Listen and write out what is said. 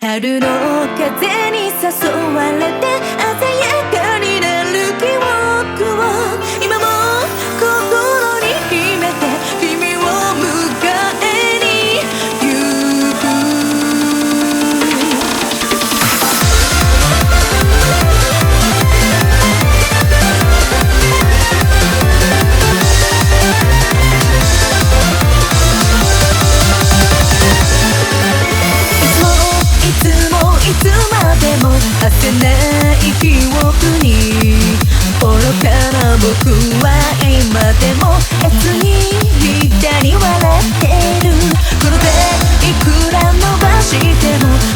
春の風に誘われて鮮やかになる記憶を今も心に秘めて君を迎えに行く。いつまでも果てない記憶に愚かな僕は今でも越に左笑ってる。この手いくら伸ばしても